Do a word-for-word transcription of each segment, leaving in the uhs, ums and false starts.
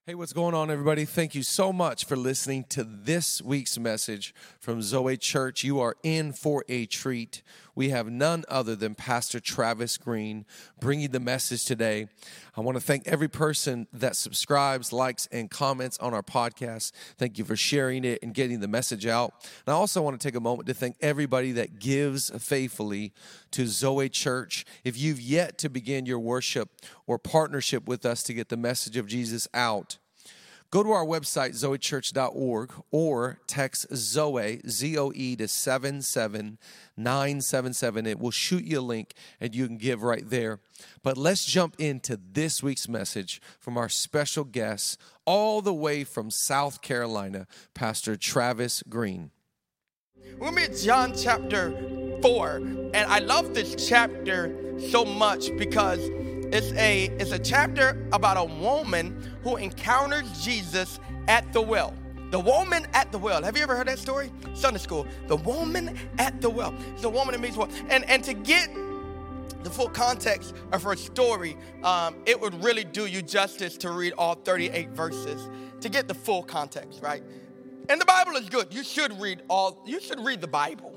Hey, what's going on, everybody? Thank you so much for listening to this week's message from Zoe Church. You are in for a treat. We have none other than Pastor Travis Green bringing the message today. I want to thank every person that subscribes, likes, and comments on our podcast. Thank you for sharing it and getting the message out. And I also want to take a moment to thank everybody that gives faithfully to Zoe Church. If you've yet to begin your worship or partnership with us to get the message of Jesus out, go to our website, zoe church dot org, or text Zoe, Z O E, to seven seven nine seven seven. It will shoot you a link, and you can give right there. But let's jump into this week's message from our special guest, all the way from South Carolina, Pastor Travis Green. We're going to be in John chapter four, and I love this chapter so much because It's a, it's a chapter about a woman who encounters Jesus at the well. The woman at the well. Have you ever heard that story? Sunday school. The woman at the well. It's a woman that meets well. And, and to get the full context of her story, um, it would really do you justice to read all thirty-eight verses to get the full context, right? And the Bible is good. You should read all, you should read the Bible.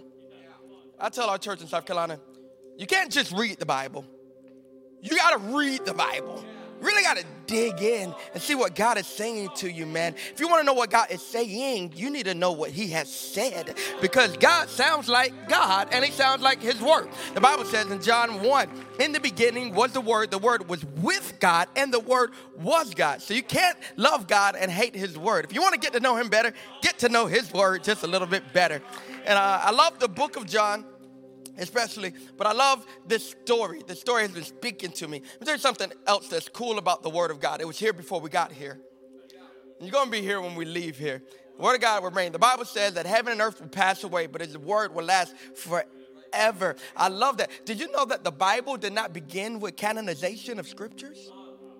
I tell our church in South Carolina, you can't just read the Bible. You got to read the Bible. You really got to dig in and see what God is saying to you, man. If you want to know what God is saying, you need to know what he has said, because God sounds like God and he sounds like his word. The Bible says in John one, in the beginning was the word, the word was with God, and the word was God. So you can't love God and hate his word. If you want to get to know him better, get to know his word just a little bit better. And uh, I love the book of John, especially, but I love this story. The story has been speaking to me. But there's something else that's cool about the Word of God. It was here before we got here. And you're going to be here when we leave here. The Word of God will remain. The Bible says that heaven and earth will pass away, but his word will last forever. I love that. Did you know that the Bible did not begin with canonization of scriptures?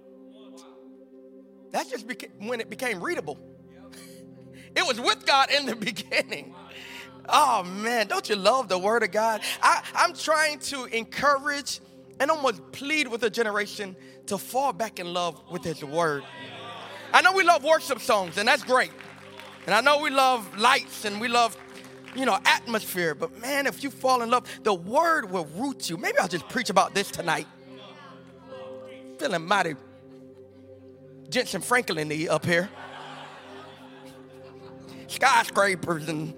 That's just beca- when it became readable. It was with God in the beginning. Oh, man, don't you love the word of God? I, I'm trying to encourage and almost plead with a generation to fall back in love with his word. I know we love worship songs, and that's great. And I know we love lights and we love, you know, atmosphere. But, man, if you fall in love, the word will root you. Maybe I'll just preach about this tonight. Feeling mighty Jensen Franklin-y up here. Skyscrapers and...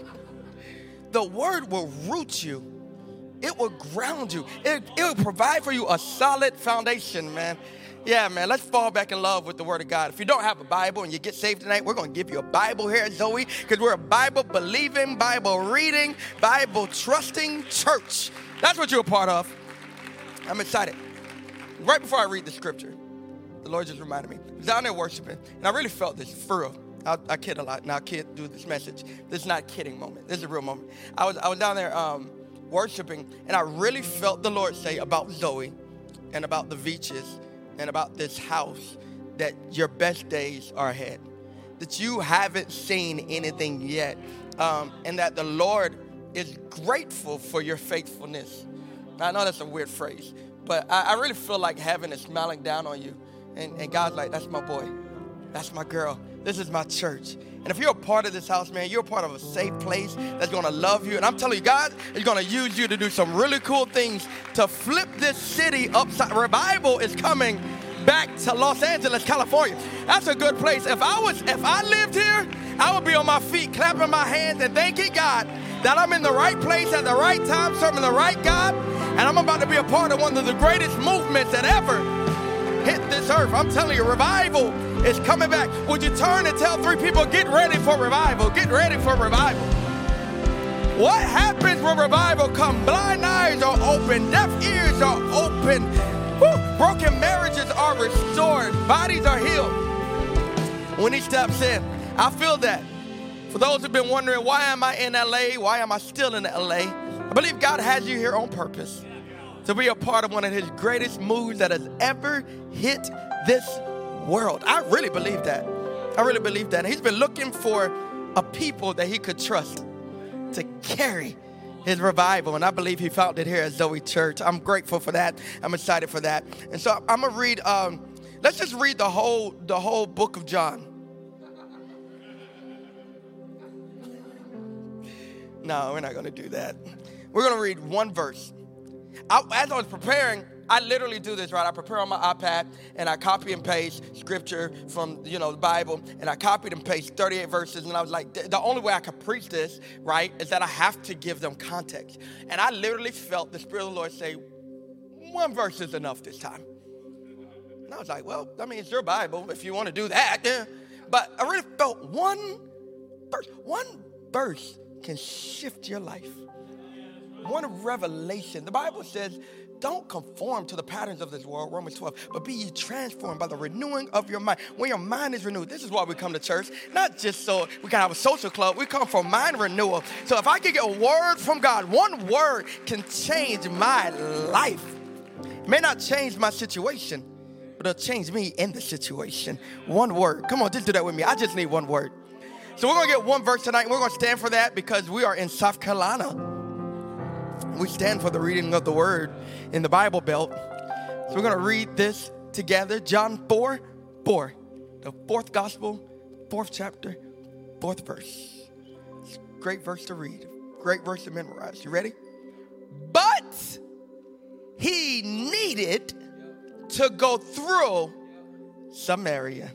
The word will root you. It will ground you. It, it will provide for you a solid foundation, man. Yeah, man, let's fall back in love with the word of God. If you don't have a Bible and you get saved tonight, we're going to give you a Bible here at Zoe, because we're a Bible-believing, Bible-reading, Bible-trusting church. That's what you're a part of. I'm excited. Right before I read the scripture, the Lord just reminded me. I was down there worshiping, and I really felt this for real. I, I kid a lot. Now I kid do this message. This is not a kidding moment. This is a real moment. I was I was down there um, worshiping, and I really felt the Lord say about Zoe and about the Veaches and about this house that your best days are ahead, that you haven't seen anything yet, um, and that the Lord is grateful for your faithfulness. Now, I know that's a weird phrase, but I, I really feel like heaven is smiling down on you, and, and God's like, that's my boy. That's my girl. This is my church. And if you're a part of this house, man, you're a part of a safe place that's going to love you. And I'm telling you, God is going to use you to do some really cool things to flip this city upside. Revival is coming back to Los Angeles, California. That's a good place. If I was, if I lived here, I would be on my feet, clapping my hands and thanking God that I'm in the right place at the right time, serving the right God. And I'm about to be a part of one of the greatest movements that ever hit this earth. I'm telling you, revival is coming back. Would you turn and tell three people, get ready for revival, get ready for revival. What happens when revival comes? Blind eyes are open, deaf ears are open, woo, broken marriages are restored, bodies are healed. When he steps in, I feel that. For those who've been wondering, why am I in L A? Why am I still in L A? I believe God has you here on purpose to be a part of one of his greatest moves that has ever hit this world. I really believe that. I really believe that. And he's been looking for a people that he could trust to carry his revival. And I believe he found it here at Zoe Church. I'm grateful for that. I'm excited for that. And so I'm going to read, um, Let's just read the whole, the whole book of John. No, we're not going to do that. We're going to read one verse. I, as I was preparing, I literally do this, right? I prepare on my iPad, and I copy and paste scripture from, you know, the Bible, and I copied and pasted thirty-eight verses, and I was like, the only way I can preach this, right, is that I have to give them context. And I literally felt the Spirit of the Lord say, one verse is enough this time. And I was like, well, I mean, it's your Bible if you want to do that. Yeah. But I really felt one verse, one verse can shift your life. One revelation. The Bible says, don't conform to the patterns of this world, Romans twelve, but be ye transformed by the renewing of your mind. When your mind is renewed, this is why we come to church, not just so we can have a social club. We come for mind renewal. So if I can get a word from God, one word can change my life. It may not change my situation, but it'll change me in the situation. One word. Come on, just do that with me. I just need one word. So we're going to get one verse tonight, and we're going to stand for that because we are in South Carolina. We stand for the reading of the word in the Bible Belt. So we're going to read this together. John four, four. The fourth gospel, fourth chapter, fourth verse. It's a great verse to read. Great verse to memorize. You ready? But he needed to go through Samaria.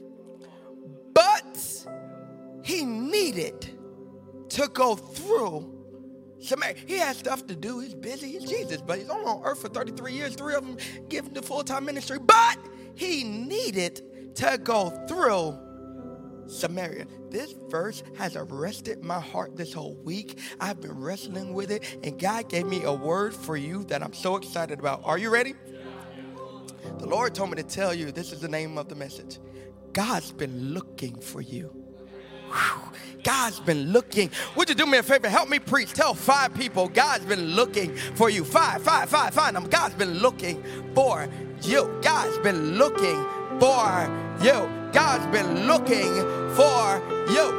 But he needed to go through Samaria. He had stuff to do. He's busy. He's Jesus, but he's only on earth for thirty-three years. Three of them given the full-time ministry. But he needed to go through Samaria. This verse has arrested my heart this whole week. I've been wrestling with it, and God gave me a word for you that I'm so excited about. Are you ready? The Lord told me to tell you, this is the name of the message. God's been looking for you. Whew. God's been looking. Would you do me a favor? Help me preach. Tell five people God's been looking for you. Five, five, five, five. Them. God's been looking for you. God's been looking for you. God's been looking for you.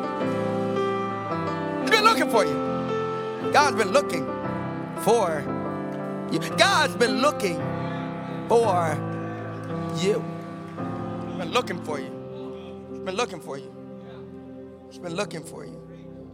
He's been looking for you. God's been looking for you. God's been looking for you. He's been looking for you. He's been looking for you. He's been looking for you.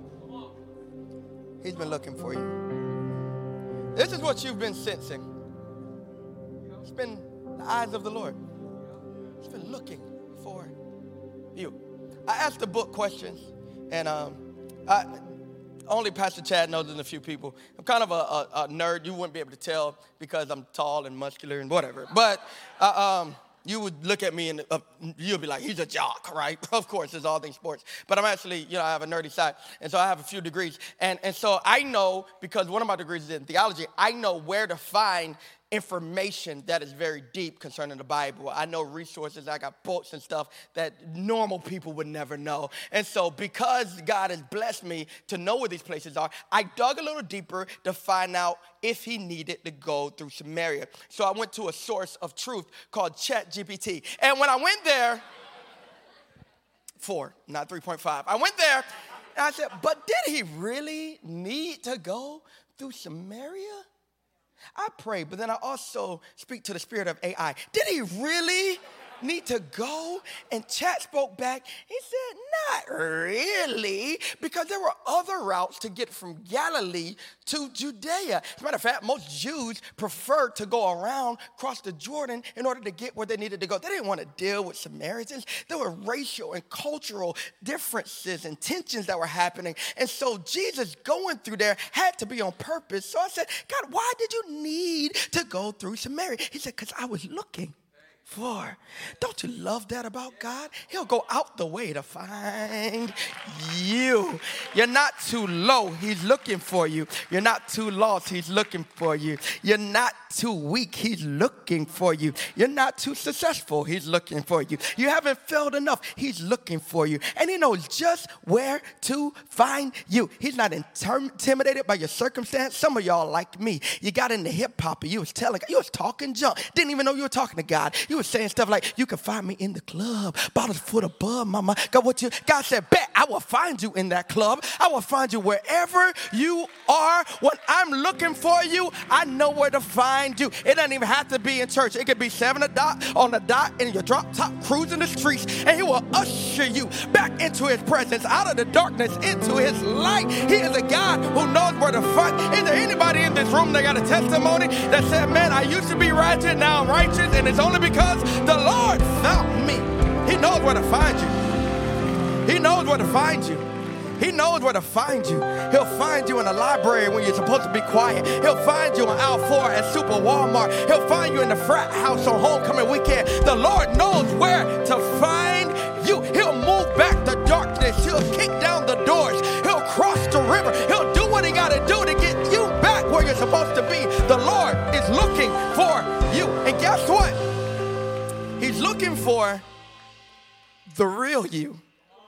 He's been looking for you. This is what you've been sensing. It's been the eyes of the Lord. He's been looking for you. I asked the book questions, and um, I, only Pastor Chad knows and a few people. I'm kind of a, a, a nerd. You wouldn't be able to tell because I'm tall and muscular and whatever. But uh, um, you would look at me and uh, you'd be like, he's a jock, right? Of course, it's all things sports. But I'm actually, you know, I have a nerdy side. And so I have a few degrees. And, and so I know, because one of my degrees is in theology, I know where to find information that is very deep concerning the Bible. I know resources. I got books and stuff that normal people would never know. And so because God has blessed me to know where these places are, I dug a little deeper to find out if he needed to go through Samaria. So I went to a source of truth called ChatGPT. And when I went there, four, not three point five, I went there and I said, but did he really need to go through Samaria? I pray, but then I also speak to the spirit of A I. Did he really need to go? And Chat spoke back. He said, not really, because there were other routes to get from Galilee to Judea. As a matter of fact, most Jews preferred to go around, cross the Jordan in order to get where they needed to go. They didn't want to deal with Samaritans. There were racial and cultural differences and tensions that were happening. And so Jesus going through there had to be on purpose. So I said, God, why did you need to go through Samaria? He said, because I was looking for. Don't you love that about God? He'll go out the way to find you. You're not too low. He's looking for you. You're not too lost. He's looking for you. You're not too weak. He's looking for you. You're not too successful. He's looking for you. You haven't failed enough. He's looking for you. And he knows just where to find you. He's not intimidated by your circumstance. Some of y'all like me. You got into hip hop and you was telling, you was talking junk. Didn't even know you were talking to God. You was saying stuff like, you can find me in the club, about a foot above my mind. God, what you, God said, bet I will find you in that club. I will find you wherever you are. When I'm looking for you, I know where to find you. It doesn't even have to be in church. It could be seven o'clock on the dot in your drop top cruising the streets, and he will usher you back into his presence, out of the darkness into his light. He is a God who knows where to find. Is there anybody in this room that got a testimony that said, man, I used to be righteous, now I'm righteous, and it's only because the Lord found me? He knows where to find you. He knows where to find you. He knows where to find you. He'll find you in the library when you're supposed to be quiet. He'll find you on aisle four at Super Walmart. He'll find you in the frat house on homecoming weekend. The Lord knows where to find you. He'll move back the darkness. He'll kick down the doors. He'll cross the river. He'll do what he got to do to get you back where you're supposed to be. The Lord is looking for you. And guess what? He's looking for the real you.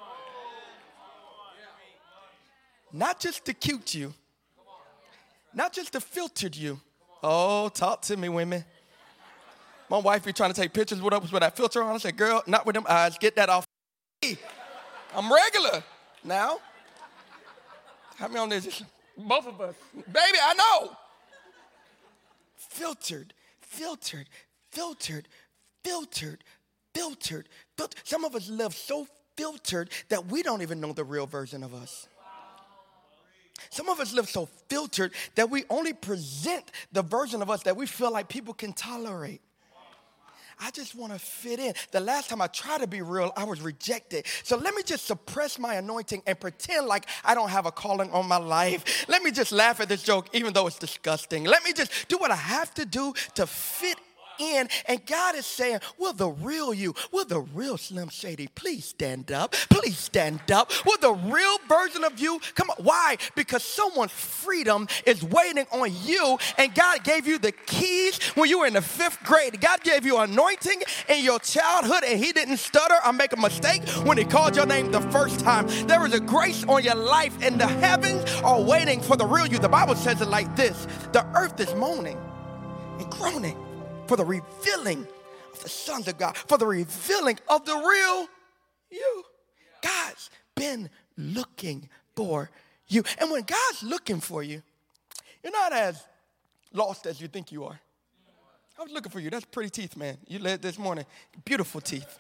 Not just the cute you. Not just the filtered you. Oh, talk to me, women. My wife be trying to take pictures with us with that filter on. I said, girl, not with them eyes. Get that off. I'm regular now. How many on this? Both of us. Baby, I know. Filtered, filtered, filtered, filtered, filtered, filtered. Some of us live so filtered that we don't even know the real version of us. Some of us live so filtered that we only present the version of us that we feel like people can tolerate. I just want to fit in. The last time I tried to be real, I was rejected. So let me just suppress my anointing and pretend like I don't have a calling on my life. Let me just laugh at this joke, even though it's disgusting. Let me just do what I have to do to fit in. And God is saying, will the real you, will the real Slim Shady, please stand up. Please stand up. Will the real version of you come on? Why? Because someone's freedom is waiting on you, and God gave you the keys when you were in the fifth grade. God gave you anointing in your childhood, and he didn't stutter or make a mistake when he called your name the first time. There is a grace on your life, and the heavens are waiting for the real you. The Bible says it like this: the earth is moaning and groaning for the revealing of the sons of God, for the revealing of the real you. God's been looking for you. And when God's looking for you, you're not as lost as you think you are. I was looking for you. That's pretty teeth, man. You led this morning. Beautiful teeth.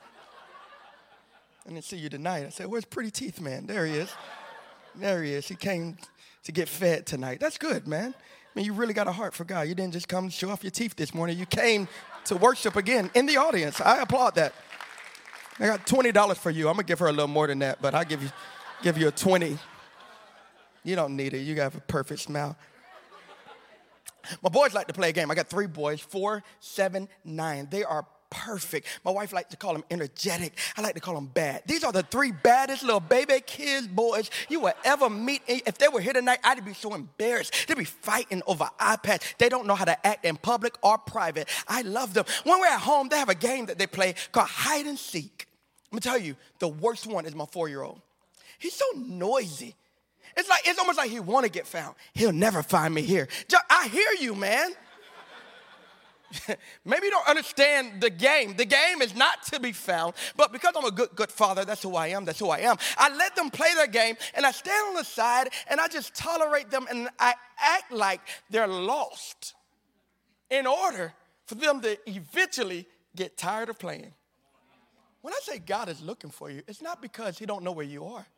I didn't see you tonight. I said, where's pretty teeth, man? There he is. There he is. He came to get fed tonight. That's good, man. I mean, you really got a heart for God. You didn't just come to show off your teeth this morning. You came to worship again in the audience. I applaud that. I got twenty dollars for you. I'm going to give her a little more than that, but I'll give you, give you a twenty. You don't need it. You got a perfect smile. My boys like to play a game. I got three boys, four, seven, nine. They are perfect. My wife likes to call them energetic. I like to call them bad. These are the three baddest little baby kids, boys you will ever meet. If they were here tonight, I'd be so embarrassed. They'd be fighting over iPads. They don't know how to act in public or private. I love them. When we're at home, they have a game that they play called hide and seek. I'm going to tell you, the worst one is my four-year-old. He's so noisy. It's like it's almost like he want to get found. He'll never find me here. I hear you, man. Maybe you don't understand the game. The game is not to be found, but because I'm a good, good father, that's who I am, that's who I am. I let them play their game, and I stand on the side, and I just tolerate them, and I act like they're lost in order for them to eventually get tired of playing. When I say God is looking for you, it's not because he don't know where you are.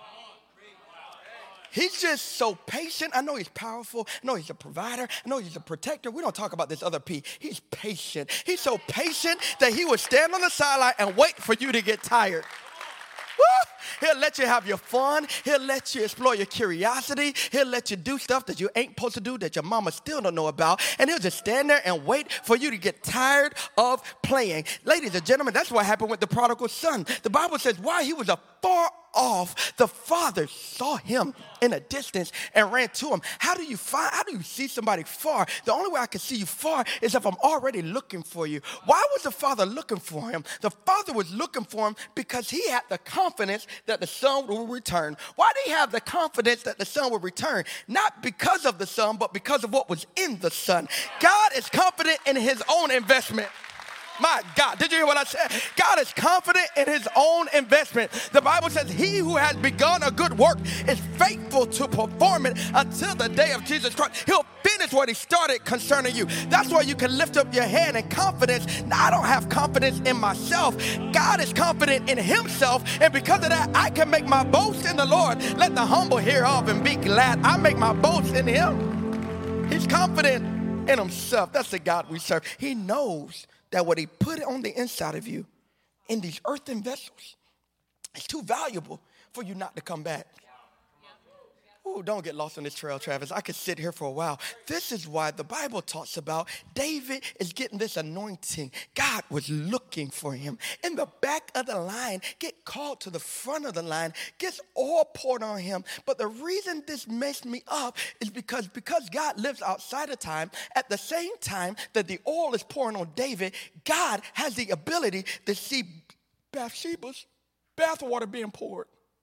He's just so patient. I know he's powerful. I know he's a provider. I know he's a protector. We don't talk about this other P. He's patient. He's so patient that he would stand on the sideline and wait for you to get tired. Woo! He'll let you have your fun. He'll let you explore your curiosity. He'll let you do stuff that you ain't supposed to do that your mama still don't know about. And he'll just stand there and wait for you to get tired of playing. Ladies and gentlemen, that's what happened with the prodigal son. The Bible says while he was afar off, the father saw him in a distance and ran to him. How do you find, how do you see somebody far? The only way I can see you far is if I'm already looking for you. Why was the father looking for him? The father was looking for him because he had the confidence that the son will return. Why did he have the confidence that the son would return? Not because of the son, but because of what was in the son. God is confident in his own investment. My God, did you hear what I said? God is confident in his own investment. The Bible says he who has begun a good work is faithful to perform it until the day of Jesus Christ. He'll finish what he started concerning you. That's why you can lift up your hand in confidence. Now, I don't have confidence in myself. God is confident in himself, and because of that, I can make my boast in the Lord. Let the humble hear of and be glad. I make my boast in him. He's confident in himself. That's the God we serve. He knows that what he put on the inside of you in these earthen vessels is too valuable for you not to come back. Ooh, don't get lost on this trail, Travis. I could sit here for a while. This is why the Bible talks about David is getting this anointing. God was looking for him. In the back of the line, get called to the front of the line, gets all poured on him. But the reason this messed me up is because, because God lives outside of time, at the same time that the oil is pouring on David, God has the ability to see Bathsheba's bathwater being poured.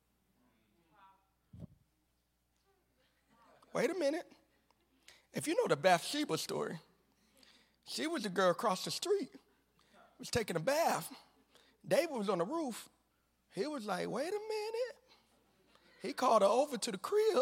Wait a minute. If you know the Bathsheba story, she was the girl across the street, was taking a bath. David was on the roof. He was like, wait a minute. He called her over to the crib.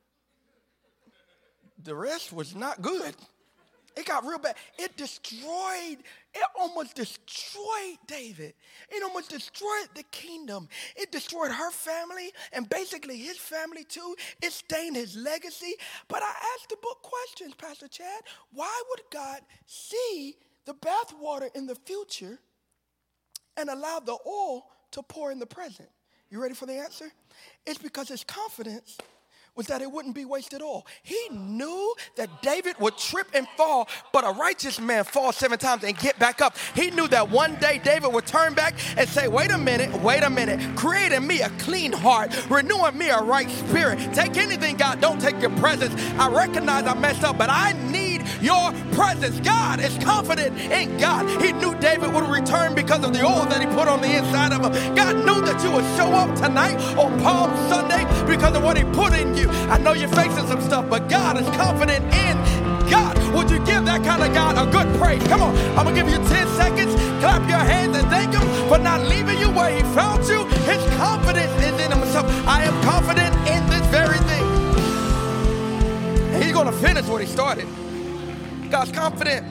The rest was not good. It got real bad. It destroyed, it almost destroyed David. It almost destroyed the kingdom. It destroyed her family and basically his family too. It stained his legacy. But I asked the book questions, Pastor Chad. Why would God see the bathwater in the future and allow the oil to pour in the present? You ready for the answer? It's because his confidence was that it wouldn't be wasted all. He knew that David would trip and fall, but a righteous man falls seven times and get back up. He knew that one day David would turn back and say, wait a minute, wait a minute, create in me a clean heart, renew in me a right spirit. Take anything, God, don't take your presence. I recognize I messed up, but I need your presence. God is confident in God. He knew David would return because of the oil that he put on the inside of him. God knew that you would show up tonight on Palm Sunday because of what he put in you. I know you're facing some stuff, but God is confident in God. Would you give that kind of God a good praise? Come on, I'm going to give you ten seconds. Clap your hands and thank him for not leaving you where he found you. His confidence is in himself. I am confident in this very thing. And he's going to finish what he started. God's confident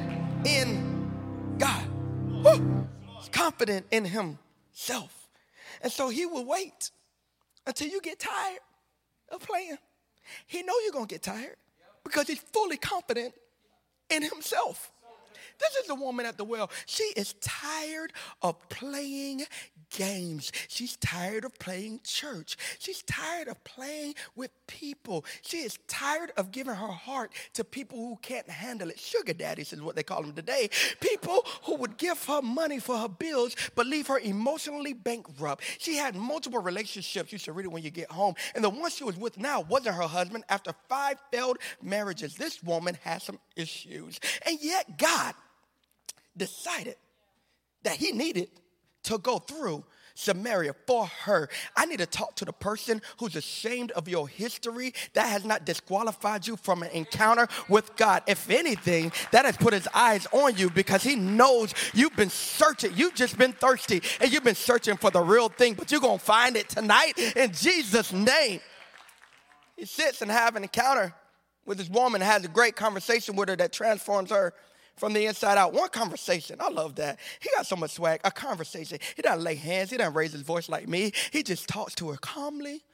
in God. Woo. He's confident in himself. And so he will wait until you get tired of playing. He know you're going to get tired because he's fully confident in himself. This is the woman at the well. She is tired of playing games. She's tired of playing church. She's tired of playing with people. She is tired of giving her heart to people who can't handle it. Sugar daddies is what they call them today. People who would give her money for her bills but leave her emotionally bankrupt. She had multiple relationships. You should read it when you get home. And the one she was with now wasn't her husband. After five failed marriages, this woman has some issues. And yet God decided that he needed to go through Samaria for her. I need to talk to the person who's ashamed of your history. That has not disqualified you from an encounter with God. If anything, that has put his eyes on you because he knows you've been searching. You've just been thirsty and you've been searching for the real thing, but you're going to find it tonight in Jesus' name. He sits and have an encounter with this woman, has a great conversation with her that transforms her from the inside out. One conversation. I love that. He got so much swag. A conversation. He doesn't lay hands. He doesn't raise his voice like me. He just talks to her calmly,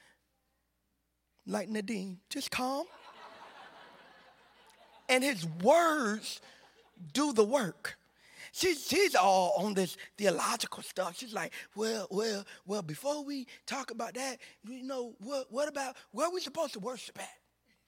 like Nadine. Just calm. And his words do the work. She's, she's all on this theological stuff. She's like, well, well, well, before we talk about that, you know, what, what about, where are we supposed to worship at?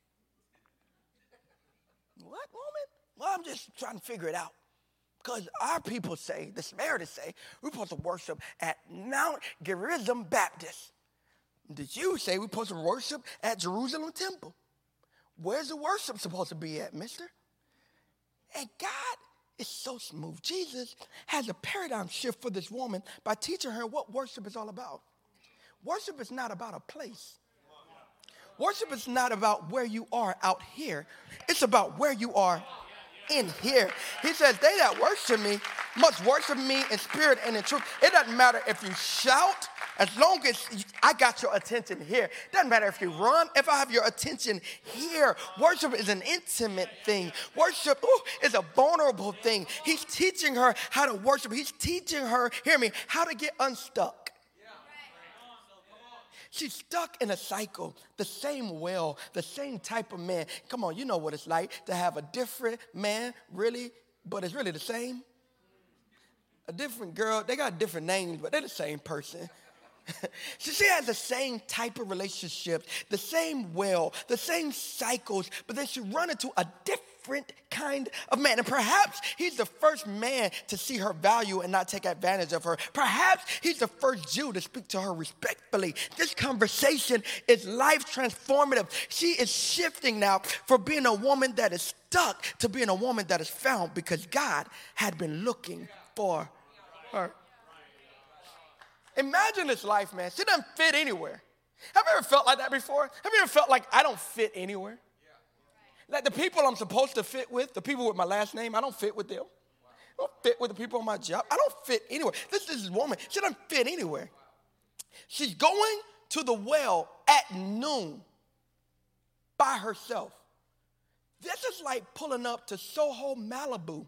What, woman? Well, I'm just trying to figure it out. Because our people say, the Samaritans say, we're supposed to worship at Mount Gerizim Baptist. The Jews say we're supposed to worship at Jerusalem Temple. Where's the worship supposed to be at, mister? And God is so smooth. Jesus has a paradigm shift for this woman by teaching her what worship is all about. Worship is not about a place. Worship is not about where you are out here. It's about where you are in here. He says, they that worship me must worship me in spirit and in truth. It doesn't matter if you shout, as long as I got your attention here. It doesn't matter if you run, if I have your attention here. Worship is an intimate thing. Worship ooh, is a vulnerable thing. He's teaching her how to worship. He's teaching her, hear me, how to get unstuck. She's stuck in a cycle, the same well, the same type of man. Come on, you know what it's like to have a different man, really, but it's really the same. A different girl, they got different names, but they're the same person. So she has the same type of relationships, the same well, the same cycles, but then she run into a different kind of man. And perhaps he's the first man to see her value and not take advantage of her. Perhaps he's the first Jew to speak to her respectfully. This conversation is life transformative. She is shifting now from being a woman that is stuck to being a woman that is found because God had been looking for her. Imagine this life, man. She doesn't fit anywhere. Have you ever felt like that before? Have you ever felt like I don't fit anywhere? Like the people I'm supposed to fit with, the people with my last name, I don't fit with them. I don't fit with the people on my job. I don't fit anywhere. This is this woman. She doesn't fit anywhere. She's going to the well at noon by herself. This is like pulling up to Soho, Malibu.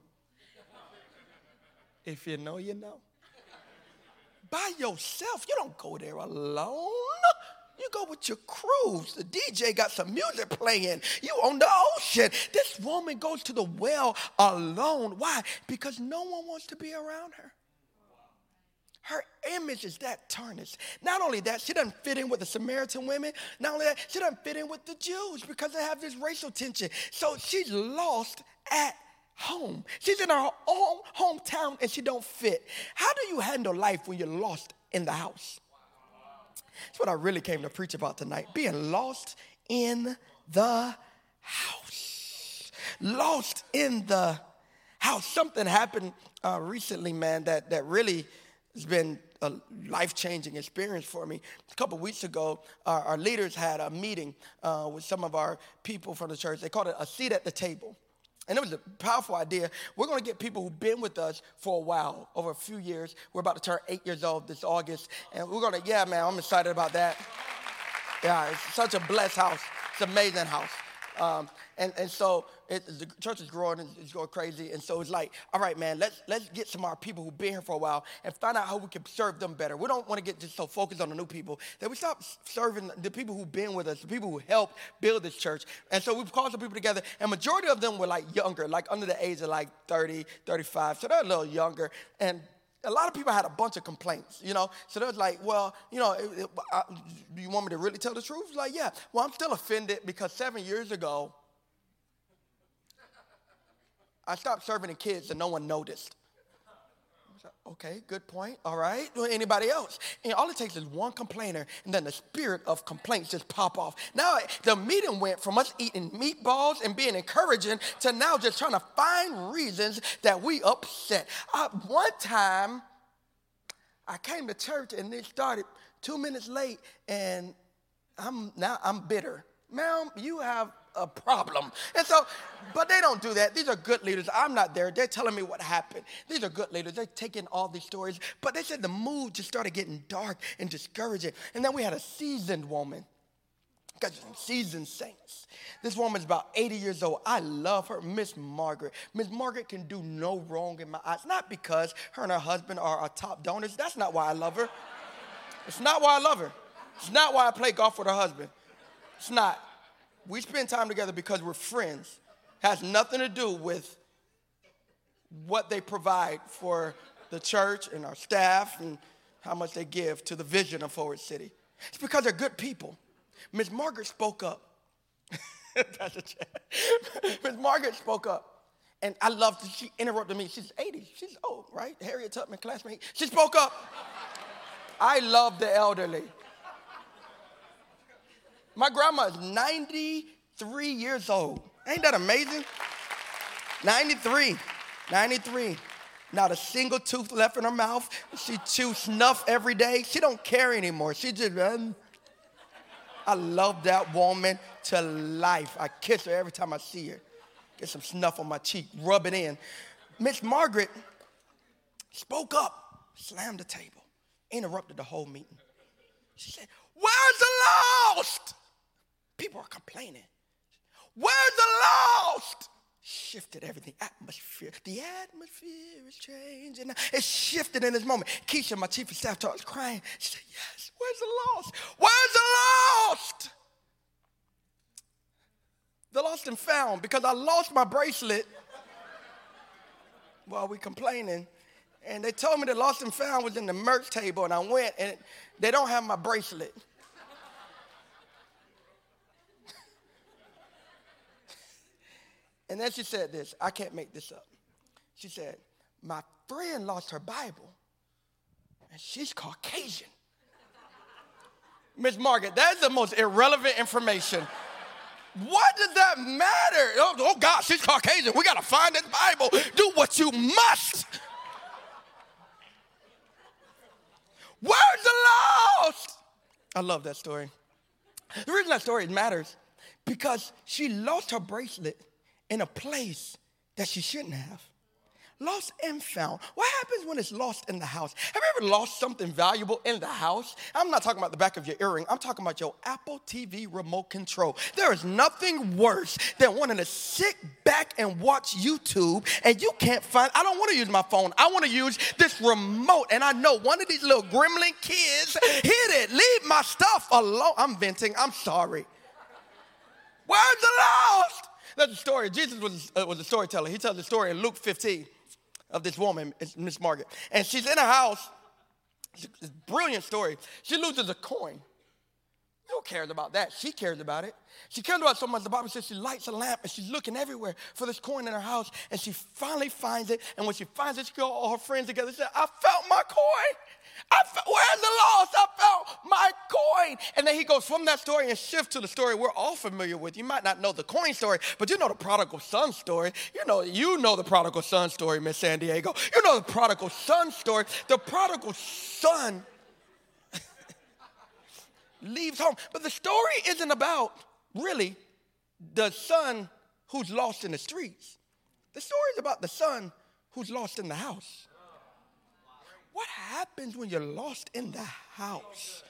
If you know, you know. By yourself. You don't go there alone. You go with your crews. The D J got some music playing. You on the ocean. This woman goes to the well alone. Why? Because no one wants to be around her. Her image is that tarnished. Not only that, she doesn't fit in with the Samaritan women. Not only that, she doesn't fit in with the Jews because they have this racial tension. So she's lost at home. She's in her own hometown and she don't fit. How do you handle life when you're lost in the house? That's what I really came to preach about tonight. Being lost in the house. Lost in the house. Something happened uh, recently, man, that, that really has been a life-changing experience for me. A couple weeks ago, our, our leaders had a meeting uh, with some of our people from the church. They called it a seat at the table. And it was a powerful idea. We're going to get people who've been with us for a while, over a few years. We're about to turn eight years old this August. And we're going to, yeah, man, I'm excited about that. Yeah, it's such a blessed house. It's an amazing house. Um, and, and so it, the church is growing, and it's going crazy. And so it's like, all right, man, let's let's get some of our people who've been here for a while and find out how we can serve them better. We don't want to get just so focused on the new people that we stop serving the people who've been with us, the people who helped build this church. And so we've called some people together, and majority of them were like younger, like under the age of like thirty, thirty-five. So they're a little younger. And a lot of people had a bunch of complaints, you know. So they was like, well, you know, it, it, I, do you want me to really tell the truth? It's like, yeah. Well, I'm still offended because seven years ago, I stopped serving the kids and no one noticed. Like, okay, good point. All right. Well, anybody else? And all it takes is one complainer, and then the spirit of complaints just pop off. Now the meeting went from us eating meatballs and being encouraging to now just trying to find reasons that we upset. Uh, one time, I came to church and it started two minutes late, and I'm now I'm bitter. Ma'am, you have a problem. And so, but they don't do that. These are good leaders. I'm not there. They're telling me what happened. These are good leaders. They're taking all these stories. But they said the mood just started getting dark and discouraging. And then we had a seasoned woman. Got some seasoned saints. This woman's about eighty years old. I love her, Miss Margaret. Miss Margaret can do no wrong in my eyes. Not because her and her husband are our top donors. That's not why I love her. It's not why I love her. It's not why I play golf with her husband. It's not. We spend time together because we're friends. Has nothing to do with what they provide for the church and our staff and how much they give to the vision of Forward City. It's because they're good people. Miss Margaret spoke up. Miss Margaret spoke up. And I loved it. She interrupted me. She's eighty. She's old, right? Harriet Tubman, classmate. She spoke up. I love the elderly. My grandma is ninety-three years old. Ain't that amazing? ninety-three. ninety-three. Not a single tooth left in her mouth. She chews snuff every day. She don't care anymore. She just, um, I love that woman to life. I kiss her every time I see her. Get some snuff on my cheek, rub it in. Miss Margaret spoke up, slammed the table, interrupted the whole meeting. She said, where's the lost? People are complaining. Where's the lost? Shifted everything. Atmosphere. The atmosphere is changing. It shifted in this moment. Keisha, my chief of staff, starts crying. She said, yes, where's the lost? Where's the lost? The lost and found, because I lost my bracelet while we complaining. And they told me the lost and found was in the merch table, and I went, and they don't have my bracelet. And then she said this, I can't make this up. She said, my friend lost her Bible, and she's Caucasian. Miss Margaret, that's the most irrelevant information. What does that matter? Oh, oh God, she's Caucasian. We got to find this Bible. Do what you must. Where's the lost? I love that story. The reason that story matters, because she lost her bracelet in a place that she shouldn't have. Lost and found. What happens when it's lost in the house? Have you ever lost something valuable in the house? I'm not talking about the back of your earring. I'm talking about your Apple T V remote control. There is nothing worse than wanting to sit back and watch YouTube and you can't find, I don't want to use my phone. I want to use this remote. And I know one of these little gremlin kids hit it. Leave my stuff alone. I'm venting. I'm sorry. Where's the lost? That's a story. Jesus was, uh, was a storyteller. He tells the story in Luke fifteen of this woman, Miss Margaret. And she's in a house. It's a brilliant story. She loses a coin. Who cares about that? She cares about it. She cares about it so much. The Bible says she lights a lamp and she's looking everywhere for this coin in her house. And she finally finds it. And when she finds it, she calls all her friends together and says, I found my coin. I found, where's the lost? I found my coin. And then he goes from that story and shifts to the story we're all familiar with. You might not know the coin story, but you know the prodigal son story. You know, you know the prodigal son story, Miss San Diego. You know the prodigal son story. The prodigal son leaves home. But the story isn't about, really, the son who's lost in the streets. The story is about the son who's lost in the house. What happens when you're lost in the house?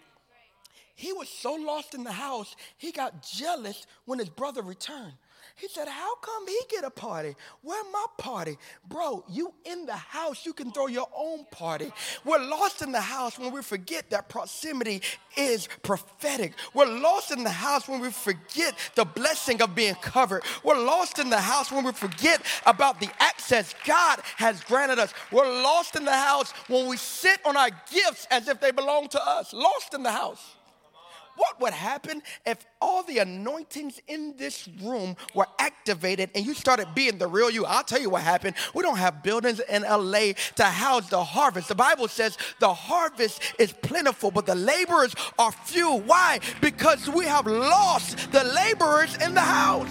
He was so lost in the house, he got jealous when his brother returned. He said, how come he get a party? Where my party? Bro, you in the house, you can throw your own party. We're lost in the house when we forget that proximity is prophetic. We're lost in the house when we forget the blessing of being covered. We're lost in the house when we forget about the access God has granted us. We're lost in the house when we sit on our gifts as if they belong to us. Lost in the house. What would happen if all the anointings in this room were activated and you started being the real you? I'll tell you what happened. We don't have buildings in L A to house the harvest. The Bible says the harvest is plentiful, but the laborers are few. Why? Because we have lost the laborers in the house.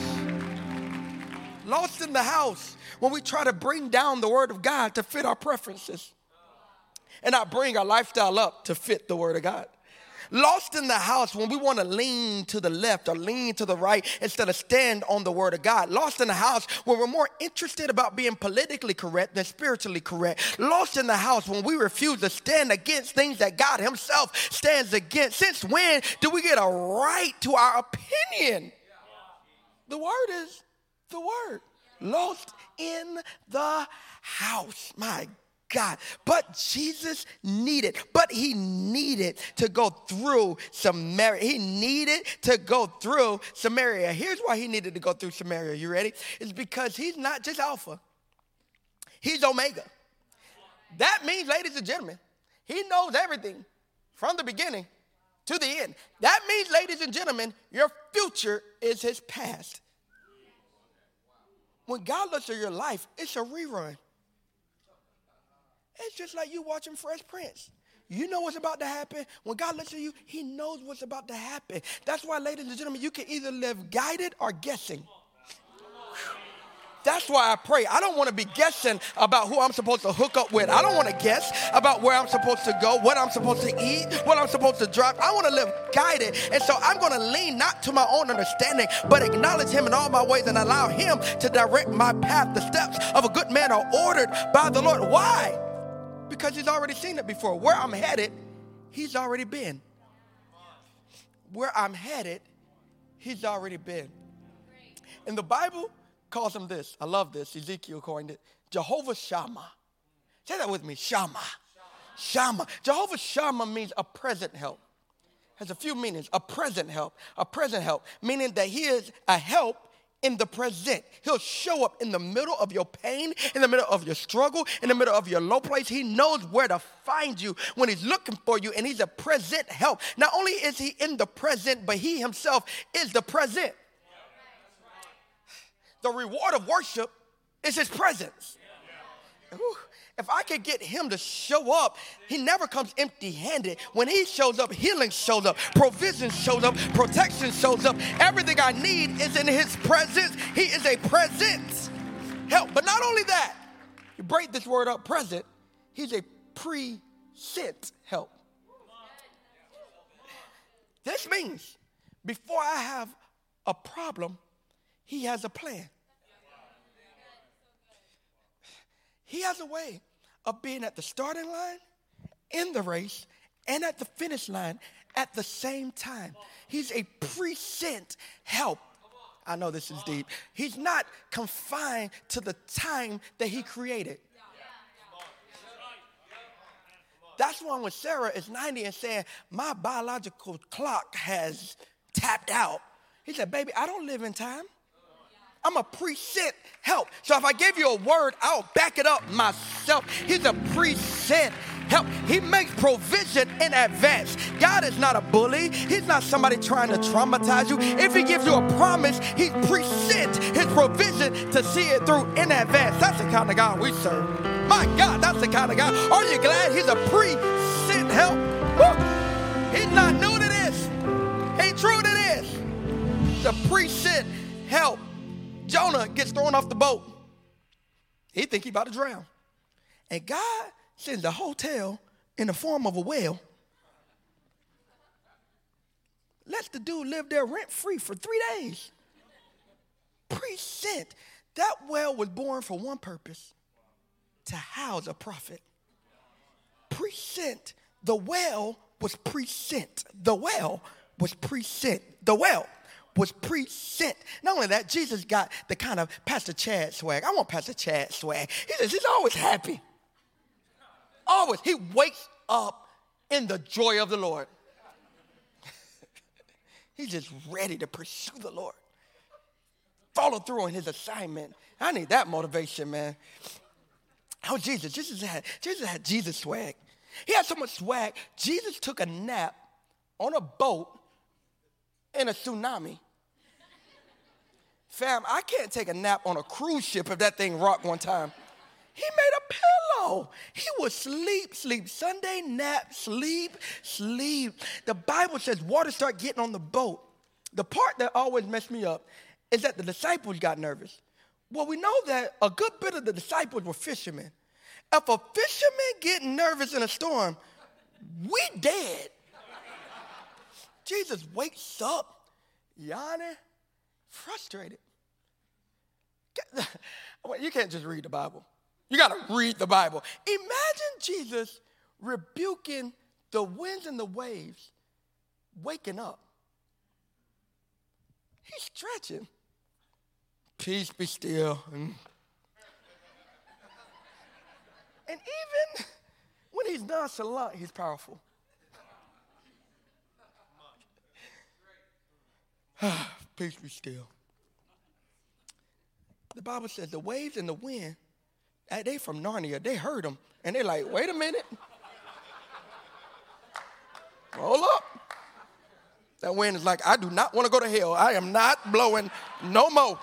Lost in the house when we try to bring down the word of God to fit our preferences and not bring our lifestyle up to fit the word of God. Lost in the house when we want to lean to the left or lean to the right instead of stand on the word of God. Lost in the house when we're more interested about being politically correct than spiritually correct. Lost in the house when we refuse to stand against things that God himself stands against. Since when do we get a right to our opinion? The word is the word. Lost in the house. My God. God, but Jesus needed, but he needed to go through Samaria. He needed to go through Samaria. Here's why he needed to go through Samaria. You ready? It's because he's not just Alpha. He's Omega. That means, ladies and gentlemen, he knows everything from the beginning to the end. That means, ladies and gentlemen, your future is his past. When God looks at your life, it's a rerun. It's just like you watching Fresh Prince. You know what's about to happen. When God looks at you, he knows what's about to happen. That's why, ladies and gentlemen, you can either live guided or guessing. That's why I pray. I don't want to be guessing about who I'm supposed to hook up with. I don't want to guess about where I'm supposed to go, what I'm supposed to eat, what I'm supposed to drive. I want to live guided. And so I'm going to lean not to my own understanding, but acknowledge him in all my ways and allow him to direct my path. The steps of a good man are ordered by the Lord. Why? because he's already seen it before. Where I'm headed, he's already been. Where I'm headed, he's already been. And the Bible calls him this. I love this. Ezekiel coined it. Jehovah Shammah. Say that with me. Shammah. Shammah. Jehovah Shammah means a present help. Has a few meanings. A present help. A present help. Meaning that he is a help in the present. He'll show up in the middle of your pain, in the middle of your struggle, in the middle of your low place. He knows where to find you when he's looking for you, and he's a present help. Not only is he in the present, but he himself is the present. The reward of worship is his presence. Ooh. If I could get him to show up, he never comes empty-handed. When he shows up, healing shows up, provision shows up, protection shows up. Everything I need is in his presence. He is a presence help. But not only that, you break this word up, present, he's a pre-sent help. This means before I have a problem, he has a plan. He has a way of being at the starting line, in the race, and at the finish line at the same time. He's a present help. I know this is deep. He's not confined to the time that he created. That's why when Sarah is ninety and saying, my biological clock has tapped out, he said, baby, I don't live in time. I'm a present help. So if I give you a word, I'll back it up myself. He's a present help. He makes provision in advance. God is not a bully. He's not somebody trying to traumatize you. If he gives you a promise, he presents his provision to see it through in advance. That's the kind of God we serve. My God, that's the kind of God. Are you glad he's a present help? Woo. He's not new to this. Ain't true to this. He's a present help. Jonah gets thrown off the boat. He think he about to drown. And God sends a hotel in the form of a whale. Lets the dude live there rent-free for three days. Present. That whale was born for one purpose, to house a prophet. Present. The whale was present. The whale was present. The whale was present. Not only that, Jesus got the kind of Pastor Chad swag. I want Pastor Chad swag. He says he's always happy. Always. He wakes up in the joy of the Lord. He's just ready to pursue the Lord. Follow through on his assignment. I need that motivation, man. Oh, Jesus. Jesus had, Jesus had Jesus swag. He had so much swag. Jesus took a nap on a boat in a tsunami. Fam, I can't take a nap on a cruise ship if that thing rocked one time. He made a pillow. He would sleep, sleep. Sunday nap, sleep, sleep. The Bible says water started getting on the boat. The part that always messed me up is that the disciples got nervous. Well, we know that a good bit of the disciples were fishermen. If a fisherman getting nervous in a storm, we dead. Jesus wakes up, yawning, frustrated. You can't just read the Bible. You got to read the Bible. Imagine Jesus rebuking the winds and the waves, waking up. He's stretching. Peace be still. And even when he's nonchalant, he's powerful. Peace be still. The Bible says the waves and the wind, they from Narnia, they heard them. And they're like, wait a minute. Hold up. That wind is like, I do not want to go to hell. I am not blowing no more.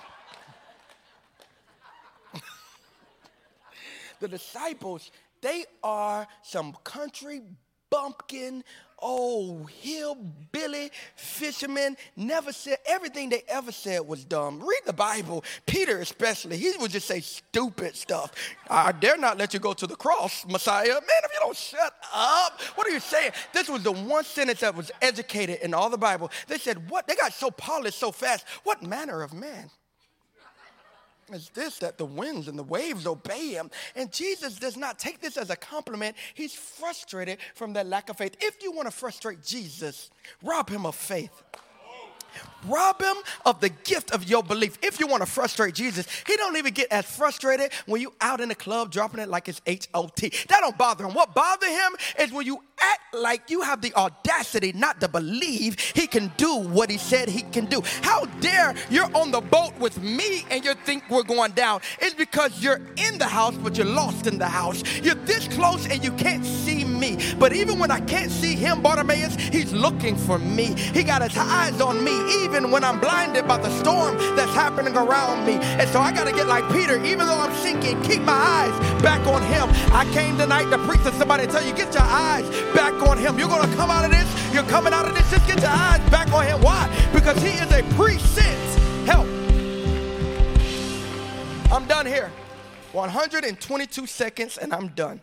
The disciples, they are some country bumpkin, old hillbilly fishermen, never said, everything they ever said was dumb. Read the Bible. Peter especially, he would just say stupid stuff. I dare not let you go to the cross, Messiah. Man, if you don't shut up, what are you saying? This was the one sentence that was educated in all the Bible. They said, what? They got so polished so fast. What manner of man? is this, that the winds and the waves obey him. And Jesus does not take this as a compliment. He's frustrated from that lack of faith. If you want to frustrate Jesus, rob him of faith. Rob him of the gift of your belief. If you want to frustrate Jesus, he don't even get as frustrated when you out in the club dropping it like it's H O T. That don't bother him. What bothers him is when you act like you have the audacity not to believe he can do what he said he can do. How dare you're on the boat with me and you think we're going down? It's because you're in the house, but you're lost in the house. You're this close and you can't see me. But even when I can't see him, Bartimaeus, he's looking for me. He got his eyes on me, even when I'm blinded by the storm that's happening around me. And so I got to get like Peter, even though I'm sinking, keep my eyes back on him. I came tonight to preach to somebody and tell you, get your eyes back on him. You're going to come out of this. You're coming out of this. Just get your eyes back on him. Why? Because he is a pre-sent help. I'm done here. one hundred twenty-two seconds and I'm done.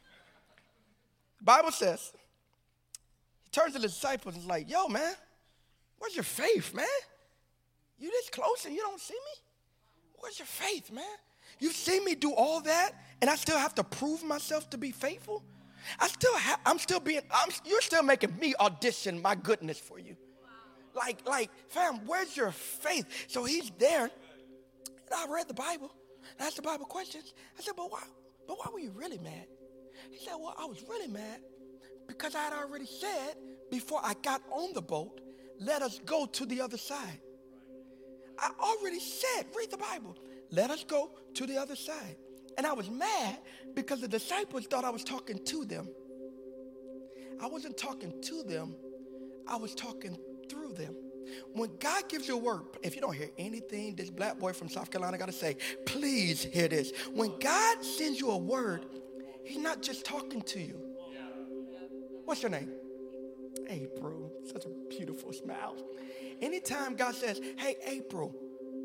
The Bible says, he turns to the disciples and is like, yo, man, where's your faith, man? You this close and you don't see me? Where's your faith, man? You see me do all that and I still have to prove myself to be faithful? I still have, I'm still being, I'm, you're still making me audition my goodness for you. Like, like, fam, where's your faith? So he's there, and I read the Bible, and I asked the Bible questions. I said, but why, but why were you really mad? He said, well, I was really mad because I had already said before I got on the boat, let us go to the other side. I already said, read the Bible, let us go to the other side. And I was mad because the disciples thought I was talking to them. I wasn't talking to them. I was talking through them. When God gives you a word, if you don't hear anything this black boy from South Carolina got to say, please hear this. When God sends you a word, he's not just talking to you. What's your name? April. Such a beautiful smile. Anytime God says, hey, April,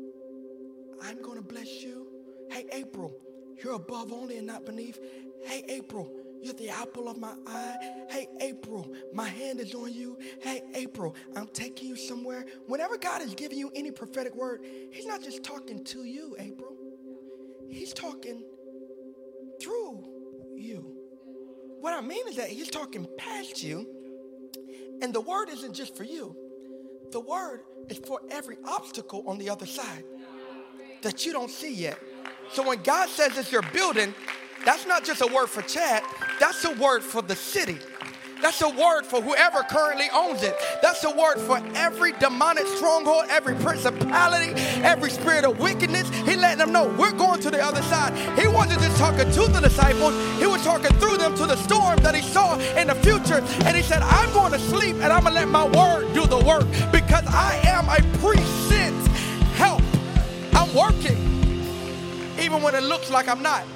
I'm going to bless you. Hey, April, you're above only and not beneath. Hey, April, you're the apple of my eye. Hey, April, my hand is on you. Hey, April, I'm taking you somewhere. Whenever God is giving you any prophetic word, he's not just talking to you, April. He's talking through you. What I mean is that he's talking past you, and the word isn't just for you. The word is for every obstacle on the other side that you don't see yet. So when God says it's your building, that's not just a word for Chad. That's a word for the city. That's a word for whoever currently owns it. That's a word for every demonic stronghold, every principality, every spirit of wickedness. He letting them know we're going to the other side. He wasn't just talking to the disciples. He was talking through them to the storm that he saw in the future. And he said, I'm going to sleep and I'm going to let my word do the work because I am a pre-sent help. I'm working even when it looks like I'm not.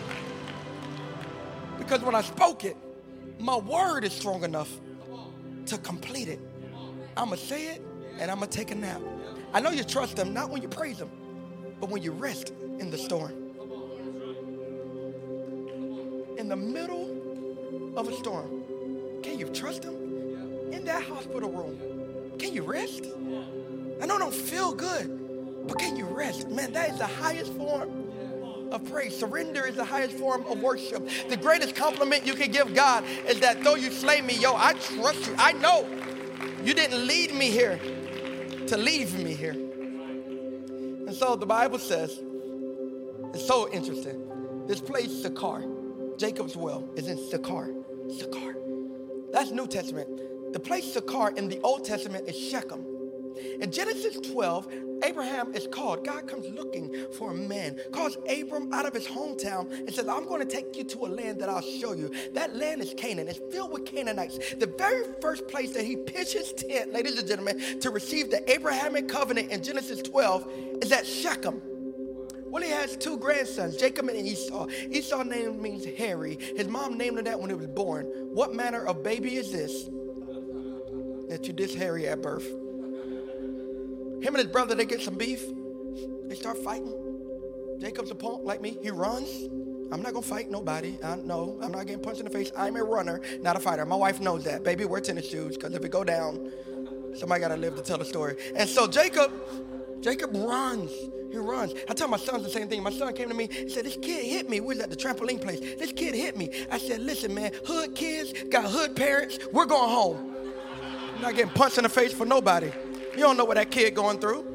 Because when I spoke it, my word is strong enough to complete it. I'm going to say it and I'm going to take a nap. I know you trust him, not when you praise him, but when you rest in the storm. In the middle of a storm, can you trust him? In that hospital room, can you rest? I know it don't feel good, but can you rest? Man, that is the highest form of praise. Surrender is the highest form of worship. The greatest compliment you can give God is that though you slay me, yo, I trust you. I know you didn't lead me here to leave me here. And so the Bible says, it's so interesting. This place, Sychar, Jacob's well, is in Sychar. Sychar. That's New Testament. The place Sychar in the Old Testament is Shechem. In Genesis twelve, Abraham is called. God comes looking for a man, calls Abram out of his hometown and says, I'm going to take you to a land that I'll show you. That land is Canaan. It's filled with Canaanites. The very first place that he pitched his tent, ladies and gentlemen, to receive the Abrahamic covenant in Genesis twelve is at Shechem. Well, he has two grandsons, Jacob and Esau. Esau's name means hairy. His mom named him that when he was born. What manner of baby is this that you this hairy at birth? Him and his brother, they get some beef. They start fighting. Jacob's a punk like me. He runs. I'm not going to fight nobody. I, no, I'm not getting punched in the face. I'm a runner, not a fighter. My wife knows that. Baby, wear tennis shoes because if it go down, somebody got to live to tell the story. And so Jacob Jacob runs. He runs. I tell my sons the same thing. My son came to me and said, this kid hit me. We was at the trampoline place. This kid hit me. I said, listen, man, hood kids got hood parents. We're going home. I'm not getting punched in the face for nobody. You don't know what that kid going through.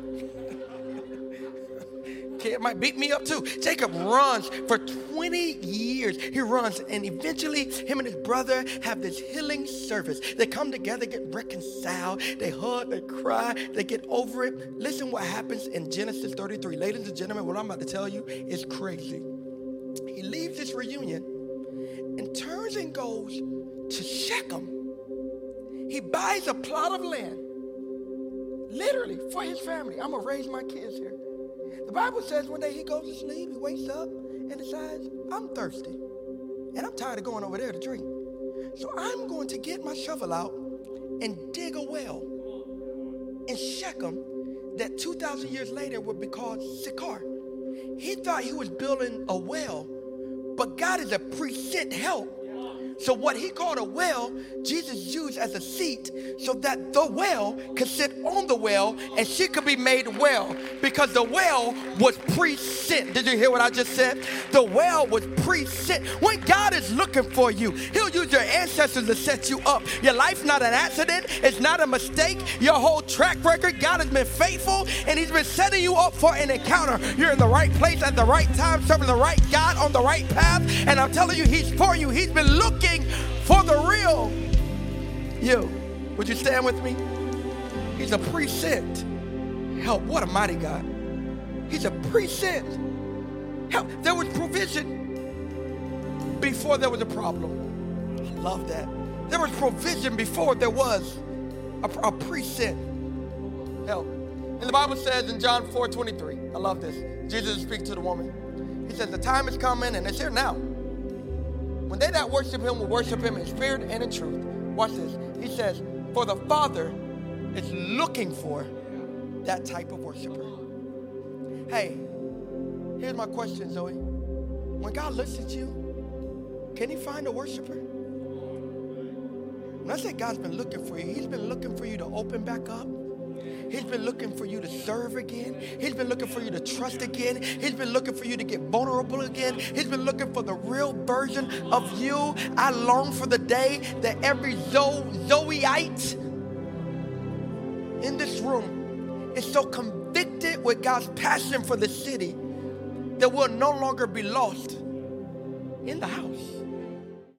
Kid might beat me up too. Jacob runs for twenty years. He runs, and eventually him and his brother have this healing service. They come together, get reconciled. They hug, they cry, they get over it. Listen what happens in Genesis thirty-three. Ladies and gentlemen, what I'm about to tell you is crazy. He leaves this reunion and turns and goes to Shechem. He buys a plot of land, literally, for his family. I'm going to raise my kids here. The Bible says one day he goes to sleep, he wakes up and decides, I'm thirsty. And I'm tired of going over there to drink. So I'm going to get my shovel out and dig a well in Shechem that two thousand years later would be called Sychar. He thought he was building a well, but God is a pre-sent help. So what he called a well, Jesus used as a seat so that the well could sit on the well and she could be made well, because the well was pre-sent. Did you hear what I just said? The well was pre-sent. When God is looking for you, he'll use your ancestors to set you up. Your life's not an accident. It's not a mistake. Your whole track record, God has been faithful and he's been setting you up for an encounter. You're in the right place at the right time, serving the right God on the right path. And I'm telling you, he's for you. He's been looking for the real you. Would you stand with me? He's a pre-sent help. What a mighty God. He's a pre-sent help. There was provision before there was a problem. I love that. There was provision before there was a, a pre-sent help. And the Bible says in John four twenty-three, I love this. Jesus speaks to the woman. He says, the time is coming and it's here now, when they that worship him will worship him in spirit and in truth. Watch this. He says, for the Father is looking for that type of worshiper. Hey, here's my question, Zoe. When God looks at you, can he find a worshiper? When I say God's been looking for you, he's been looking for you to open back up. He's been looking for you to serve again. He's been looking for you to trust again. He's been looking for you to get vulnerable again. He's been looking for the real version of you. I long for the day that every Zo- Zoeite in this room is so convicted with God's passion for the city that we'll no longer be lost in the house.